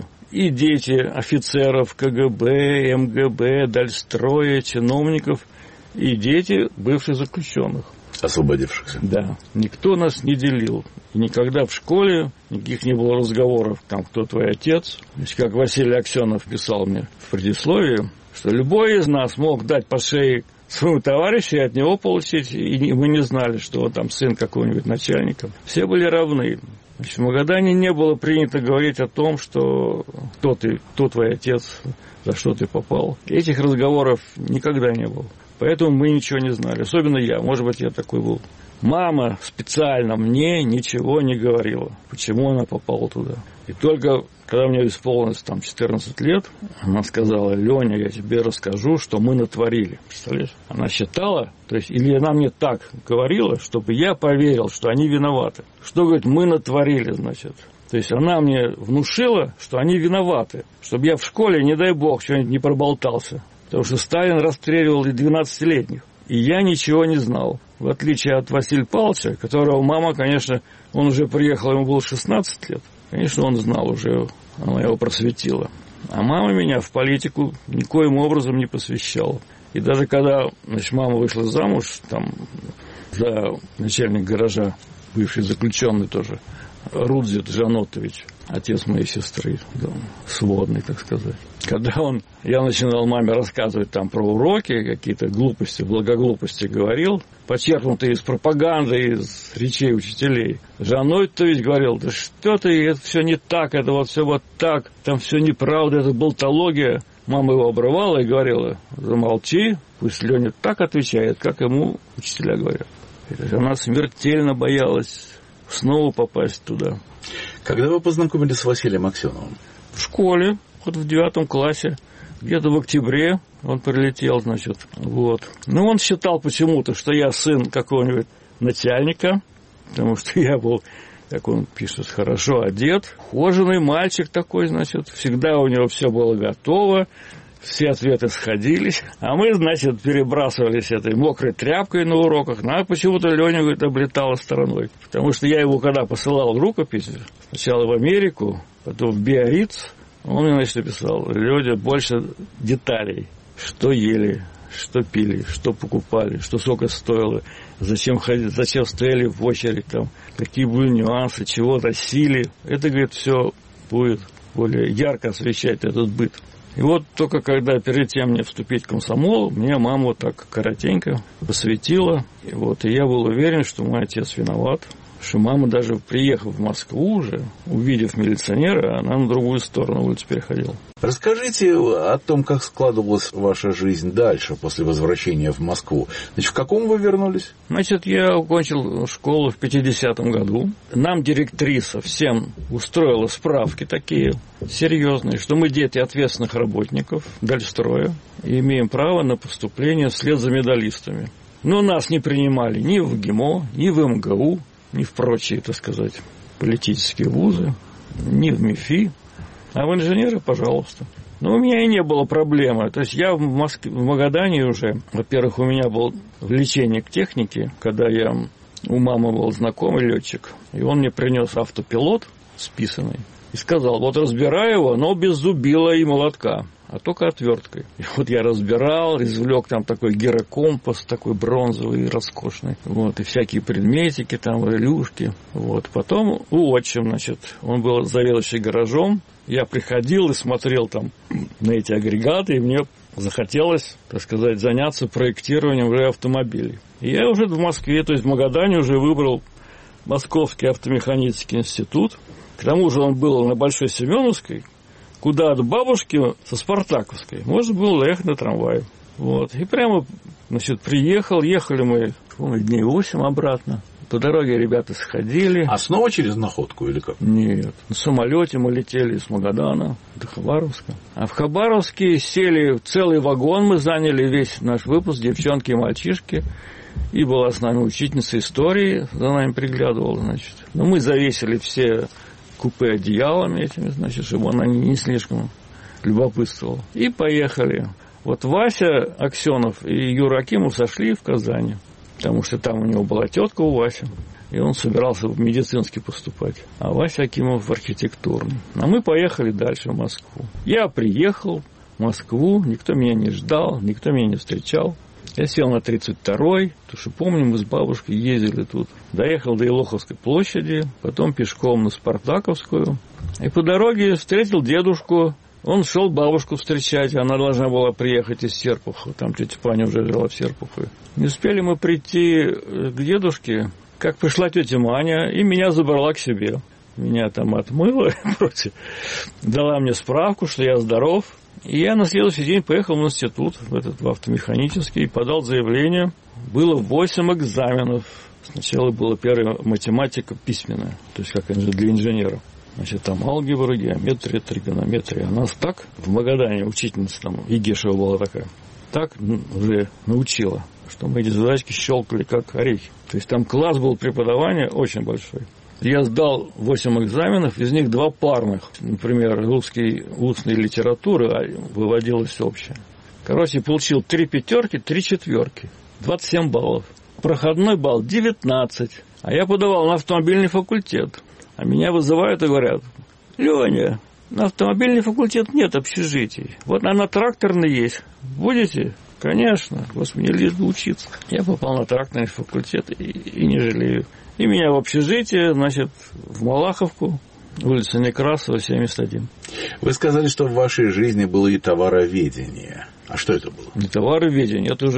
офицеров КГБ, МГБ, Дальстроя, чиновников, и дети бывших заключенных. освободившихся. Да. Никто нас не делил. И никогда в школе никаких не было разговоров, там, кто твой отец. Значит, как Василий Аксенов писал мне в предисловии, что любой из нас мог дать по шее своему товарищу и от него получить, и мы не знали, что он там сын какого-нибудь начальника. Все были равны. Значит, в Магадане не было принято говорить о том, что кто твой отец, за что ты попал. Этих разговоров никогда не было. Поэтому мы ничего не знали. Особенно я. Может быть, я такой был. Мама специально мне ничего не говорила, почему она попала туда. И только когда мне исполнилось 14 лет, она сказала: Леня, я тебе расскажу, что мы натворили. Представляешь? Она считала, то есть, или она мне так говорила, чтобы я поверил, что они виноваты. Что, говорит, мы натворили, значит. То есть она мне внушила, что они виноваты, чтобы я в школе, не дай бог, что-нибудь не проболтался. Потому что Сталин расстреливал и 12-летних. И я ничего не знал. В отличие от Василия Павловича, которого мама, конечно, он уже приехал, ему было 16 лет. Конечно, он знал уже, она его просветила. А мама меня в политику никоим образом не посвящала. И даже когда, значит, мама вышла замуж, там, за начальник гаража, бывший заключенный тоже, Рудзит Жанотович, отец моей сестры, да, сводный, так сказать. Когда я начинал маме рассказывать там про уроки, какие-то глупости, благоглупости говорил, почерпнутые из пропаганды, из речей учителей, Жанотович говорил: да что ты, это все не так, это вот все вот так, там все неправда, это болтология. Мама его обрывала и говорила: замолчи, пусть Леня так отвечает, как ему учителя говорят. Она смертельно боялась снова попасть туда. Когда вы познакомились с Василием Аксеновым? В школе, вот в 9 классе, где-то в октябре он прилетел, значит, вот. Но он считал почему-то, что я сын какого-нибудь начальника, потому что я был, как он пишет, хорошо одет, ухоженный мальчик такой, значит, всегда у него все было готово, все ответы сходились, а мы, значит, перебрасывались этой мокрой тряпкой на уроках, но почему-то Леня, говорит, облетала стороной, потому что я его, когда посылал в рукопись, сначала в Америку, потом в Биарриц, он мне, значит, написал: Леня, больше деталей, что ели, что пили, что покупали, что сколько стоило, зачем стояли в очередь, там, какие были нюансы, чего носили. Это, говорит, все будет более ярко освещать этот быт. И вот только когда перед тем мне вступить в комсомол, мне мама вот так коротенько посвятила. И я был уверен, что мой отец виноват. Что мама, даже приехав в Москву уже, увидев милиционера, она на другую сторону улицы переходила. Расскажите о том, как складывалась ваша жизнь дальше, после возвращения в Москву. Значит, в каком вы вернулись? Значит, я окончил школу в 50-м году. Нам директриса всем устроила справки такие серьезные, что мы дети ответственных работников Дальстроя и имеем право на поступление вслед за медалистами. Но нас не принимали ни в ГИМО, ни в МГУ, ни в прочие, так сказать, политические вузы, ни в МИФИ, а в инженеры, пожалуйста. Но у меня и не было проблемы. То есть я в Магадане уже, во-первых, у меня было влечение к технике, когда у мамы был знакомый летчик, и он мне принес автопилот списанный и сказал: вот разбираю его, но без зубила и молотка, а только отверткой. И вот я разбирал, извлек там такой гирокомпас, такой бронзовый, роскошный, и всякие предметики, там, релюшки. Потом отчим, значит, он был заведующий гаражом, я приходил и смотрел там на эти агрегаты, и мне захотелось, так сказать, заняться проектированием уже автомобилей. И я уже в Москве, то есть в Магадане, уже выбрал Московский автомеханический институт. К тому же он был на Большой Семеновской, куда от бабушки со Спартаковской можно было ехать на трамвае. И прямо, значит, ехали мы, дней 8 обратно. По дороге ребята сходили. А снова через Находку или как? Нет. На самолете мы летели из Магадана до Хабаровска. А в Хабаровске сели целый вагон, мы заняли весь наш выпуск, девчонки и мальчишки. И была с нами учительница истории, за нами приглядывала, значит. Но мы завесили все купе одеялами этими, значит, чтобы она не слишком любопытствовала. И поехали. Вася Аксенов и Юра Акимов сошли в Казани, потому что там у него была тетка у Васи, и он собирался в медицинский поступать, а Вася Акимов в архитектурный. А мы поехали дальше в Москву. Я приехал в Москву, никто меня не ждал, никто меня не встречал. Я сел на 32-й, потому что помню, мы с бабушкой ездили тут. Доехал до Елоховской площади, потом пешком на Спартаковскую. И по дороге встретил дедушку. Он шел бабушку встречать, она должна была приехать из Серпухова. Там тетя Паня уже жила в Серпухове. Не успели мы прийти к дедушке, как пришла тетя Маня и меня забрала к себе. Меня там отмыла, дала мне справку, что я здоров. И я на следующий день поехал в институт, в автомеханический, и подал заявление. Было 8 экзаменов. Сначала была первая математика письменная, то есть как для инженеров. Значит, там алгебра, геометрия, тригонометрия. А нас так в Магадане учительница там, Игешева была такая, так уже научила, что мы эти задачки щелкали как орехи. То есть там класс был преподавания очень большой. Я сдал 8 экзаменов, из них 2 парных. Например, русский устной литературы, а выводилось общее. Короче, получил 3 пятерки, 3 четверки. 27 баллов. Проходной балл 19. А я подавал на автомобильный факультет. А меня вызывают и говорят: Леня, на автомобильный факультет нет общежитий. Вот на тракторный есть. Будете? Конечно. Господи, мне лишь бы учиться. Я попал на тракторный факультет и не жалею. И меня в общежитие, значит, в Малаховку, улица Некрасова, 71. Вы сказали, что в вашей жизни было и товароведение. А что это было? Не товароведение, это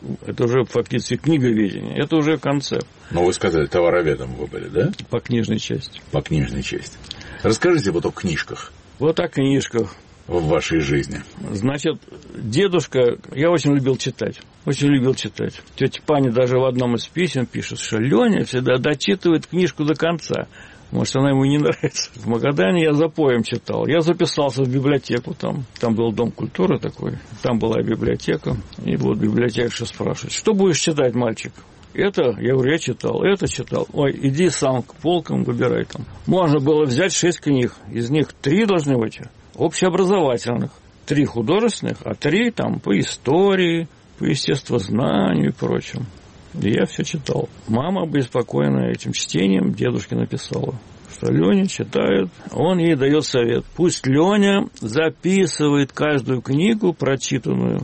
уже фактически книговедение, это уже концепт. Но вы сказали, товароведом вы были, да? По книжной части. По книжной части. Расскажите вот о книжках. Вот о книжках. В вашей жизни. Значит, дедушка, я очень любил читать. Очень любил читать. Тетя Паня даже в одном из писем пишет, что Леня всегда дочитывает книжку до конца. Может, она ему не нравится. В Магадане я за поем читал. Я записался в библиотеку там. Там был дом культуры такой. Там была библиотека. И вот библиотекарша спрашивает: что будешь читать, мальчик? Это, я говорю, я читал, это читал. Ой, иди сам к полкам, выбирай там. Можно было взять 6 книг. Из них 3 должны быть общеобразовательных. 3 художественных, а 3 там по истории, по естествознанию и прочему. И я все читал. Мама, обеспокоенная этим чтением, дедушке написала, что Леня читает, он ей дает совет. Пусть Леня записывает каждую книгу прочитанную,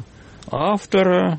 автора,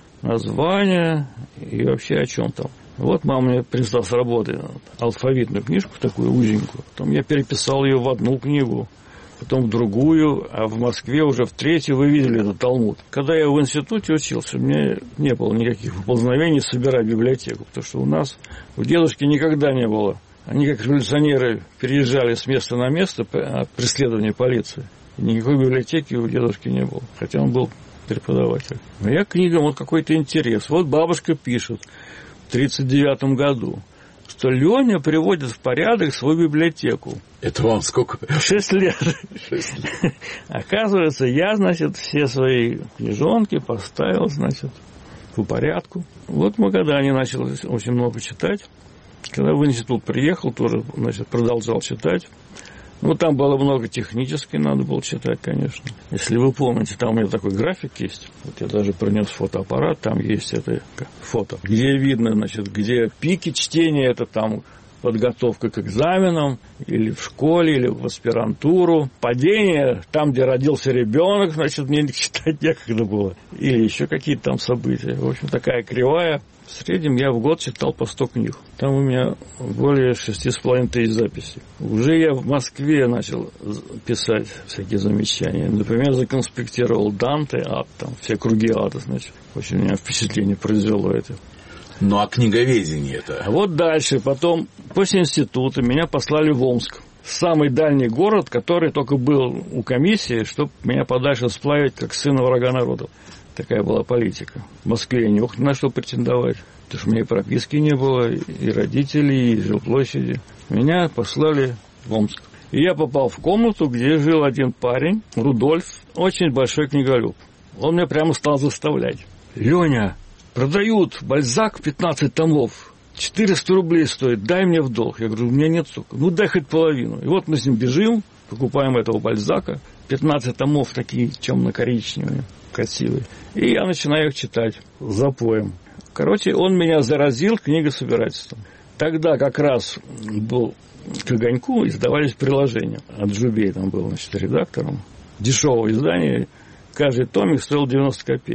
название и вообще о чем там. Вот мама мне прислала с работы алфавитную книжку, такую узенькую. Потом я переписал ее в одну книгу, потом в другую, а в Москве уже в 3-ю вы видели этот Талмуд. Когда я в институте учился, у меня не было никаких поползновений собирать библиотеку, потому что у нас, у дедушки никогда не было. Они, как революционеры, переезжали с места на место от преследования полиции. И никакой библиотеки у дедушки не было, хотя он был преподаватель. Но я к книгам вот какой-то интерес. Вот бабушка пишет в 1939 году, что Леня приводит в порядок свою библиотеку. Это вам сколько? 6 лет. 6 лет. Оказывается, я, значит, все свои книжонки поставил, значит, по порядку. Вот в Магадане начал очень много читать. Когда в институт приехал, тоже, значит, продолжал читать. Ну, там было много технической, надо было читать, конечно. Если вы помните, там у меня такой график есть. Вот я даже принес фотоаппарат, там есть это фото. Где видно, значит, где пики чтения, это там подготовка к экзаменам, или в школе, или в аспирантуру. Падение, там, где родился ребенок, значит, мне читать некогда было. Или еще какие-то там события. В общем, такая кривая. В среднем я в год читал по 100 книг. Там у меня более 6,5 тысяч записей. Уже я в Москве начал писать всякие замечания. Например, законспектировал Данте, ад, там, все круги ада, значит. Очень у меня впечатление произвело это. Ну, а книговедение это? А вот дальше, потом, после института, меня послали в Омск. Самый дальний город, который только был у комиссии, чтобы меня подальше сплавить, как сына врага народа. Такая была политика. В Москве я не мог на что претендовать, потому что у меня и прописки не было, и родителей, и жилплощади. Меня послали в Омск. И я попал в комнату, где жил один парень, Рудольф, очень большой книголюб. Он меня прямо стал заставлять. Леня, продают Бальзак 15 томов, 400 рублей стоит, дай мне в долг. Я говорю, у меня нет столько. Ну, дай хоть половину. И вот мы с ним бежим, покупаем этого Бальзака. 15 томов такие темно-коричневые, красивые. И я начинаю их читать за поем. Короче, он меня заразил книгособирательством. Тогда как раз был к «Огоньку» издавались приложения. Аджубей там был, значит, редактором. Дешевое издание. Каждый томик стоил 90 копеек.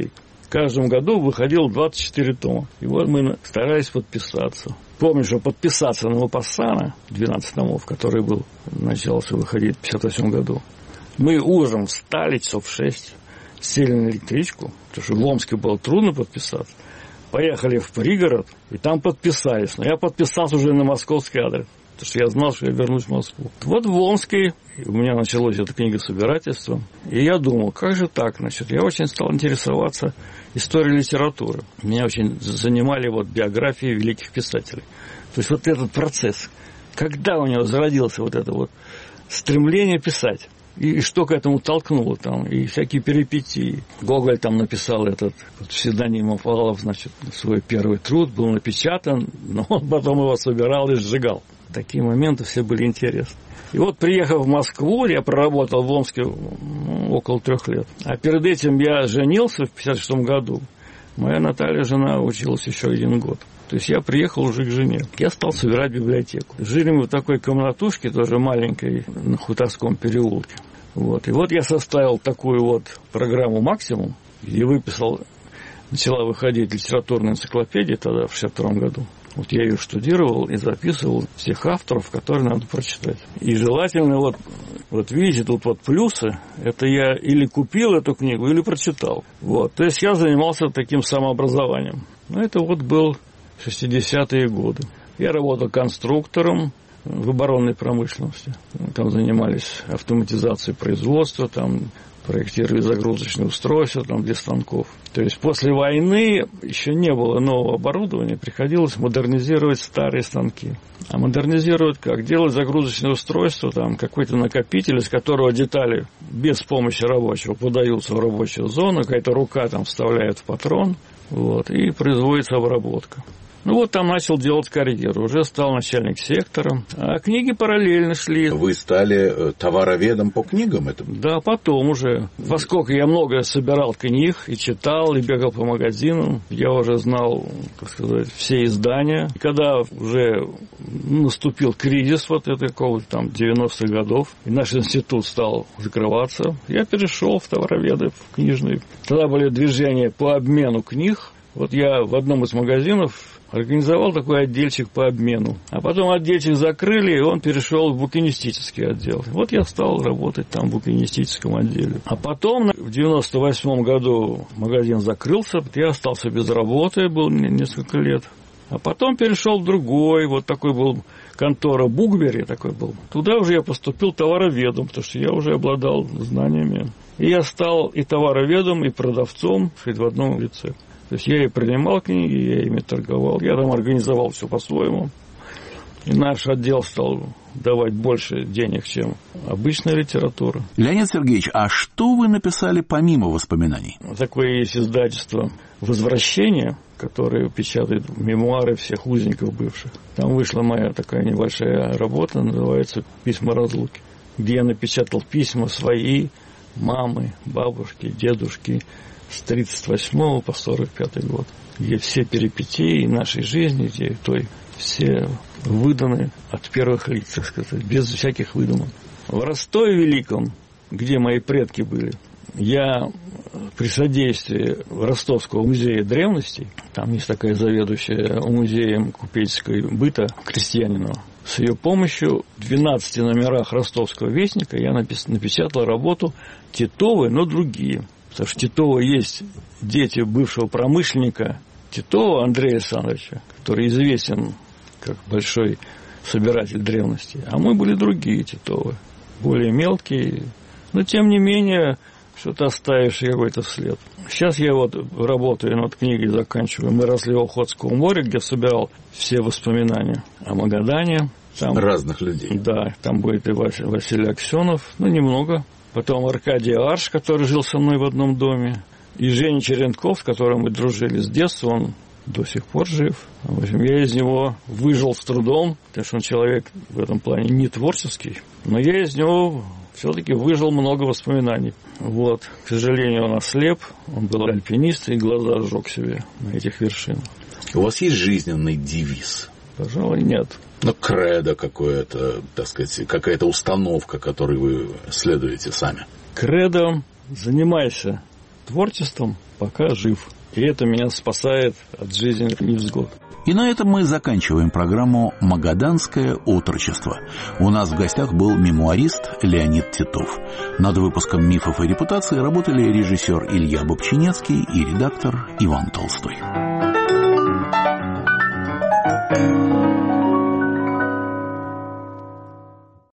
В каждом году выходило 24 тома. И вот мы старались подписаться. Помню, что подписаться на Мопассана, 12 томов, который начался выходить в 1958 году, мы утром встали часов в 6, сели на электричку, потому что в Омске было трудно подписаться. Поехали в пригород, и там подписались. Но я подписался уже на московский адрес, потому что я знал, что я вернусь в Москву. Вот в Омске у меня началось это книгособирательство. И я думал, как же так? Значит, я очень стал интересоваться историей литературы. Меня очень занимали биографии великих писателей. То есть вот этот процесс, когда у него зародился вот это стремление писать. И что к этому толкнуло там, и всякие перипетии. Гоголь там написал этот псевдоним Павлов, значит, свой первый труд, был напечатан, но он потом его собирал и сжигал. Такие моменты все были интересны. И вот, приехав в Москву, я проработал в Омске около 3 лет. А перед этим я женился в 1956 году. Моя Наталья, жена, училась еще 1 год. То есть я приехал уже к жене. Я стал собирать библиотеку. Жили мы в такой комнатушке, тоже маленькой, на Хуторском переулке. И вот я составил такую программу «Максимум», и выписал, начала выходить литературная энциклопедия тогда, в 1962 году. Я ее штудировал и записывал всех авторов, которые надо прочитать. И желательно, видите, тут плюсы, это я или купил эту книгу, или прочитал. То есть я занимался таким самообразованием. Но это был 60-е годы. Я работал конструктором в оборонной промышленности. Там занимались автоматизацией производства, там проектировали загрузочные устройства для станков. То есть после войны еще не было нового оборудования, приходилось модернизировать старые станки. А модернизировать как? Делать загрузочное устройство, какой-то накопитель, из которого детали без помощи рабочего подаются в рабочую зону, какая-то рука вставляет в патрон, и производится обработка. Там начал делать карьеру, уже стал начальник сектора, а книги параллельно шли. Вы стали товароведом по книгам? Да, потом уже. Поскольку я много собирал книг и читал, и бегал по магазинам, я уже знал, все издания. И когда уже наступил кризис какого-то 90-х годов, и наш институт стал закрываться, я перешел в товароведы, в книжные. Тогда были движения по обмену книг. Я в одном из магазинов организовал такой отдельчик по обмену. А потом отдельчик закрыли, и он перешел в букинистический отдел. Я стал работать там в букинистическом отделе. А потом, в 98 году магазин закрылся, я остался без работы, был несколько лет. А потом перешел в другой, такой был контора Букбери, такой был. Туда уже я поступил товароведом, потому что я уже обладал знаниями. И я стал и товароведом, и продавцом в одном лице. То есть я и принимал книги, я ими торговал. Я там организовал все по-своему. И наш отдел стал давать больше денег, чем обычная литература. Леонид Сергеевич, а что вы написали помимо воспоминаний? Такое есть издательство «Возвращение», которое печатает мемуары всех узников бывших. Там вышла моя такая небольшая работа, называется «Письма разлуки», где я напечатал письма свои, мамы, бабушки, дедушки, с 1938 по 1945 год, где все перипетии нашей жизни, где все выданы от первых лиц, так сказать, без всяких выдумок. В Ростове Великом, где мои предки были, я при содействии Ростовского музея древностей, там есть такая заведующая музеем купеческой быта Крестьянинова, с ее помощью в 12 номерах Ростовского вестника я напечатал работу Титовой, но другие. Потому что Титова есть дети бывшего промышленника Титова Андрея Александровича, который известен как большой собиратель древностей. А мы были другие Титовы, более мелкие, но тем не менее что-то оставивший какой-то след. Сейчас я работаю над книгой, заканчиваю «Мы росли в Охотском море», где собирал все воспоминания о Магадане. Там разных людей. Да, там будет и Василий Аксенов, немного. Потом Аркадий Арш, который жил со мной в одном доме. И Женя Черенков, с которым мы дружили с детства, он до сих пор жив. В общем, я из него выжил с трудом, потому что он человек в этом плане не творческий. Но я из него все-таки выжил много воспоминаний. К сожалению, он ослеп, он был альпинист, и глаза сжег себе на этих вершинах. У вас есть жизненный девиз? Пожалуй, нет. Кредо какое-то, так сказать, какая-то установка, которой вы следуете сами. Кредо: занимайся творчеством, пока жив. И это меня спасает от жизненных невзгод. И на этом мы заканчиваем программу «Магаданское отрочество». У нас в гостях был мемуарист Леонид Титов. Над выпуском «Мифов и репутации» работали режиссер Илья Бобчинецкий и редактор Иван Толстой.